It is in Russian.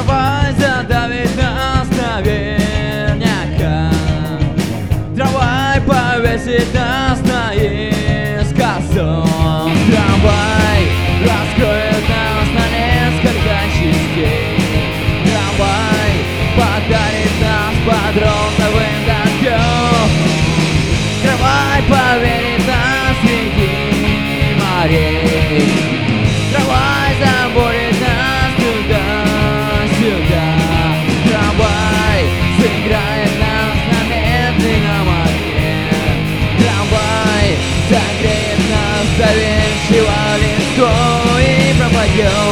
Трамвай задавит нас наверняка. Трамвай повесит нас наискосок. Трамвай раскроет нас на несколько частей. Трамвай подарит нас под розовым дождем. Трамвай поверит нас среди морей. Трамвай заборет нас туда-сюда. Трамвай сыграет нас на медленном огне. Трамвай согреет нас доверчиво легко и пропадет.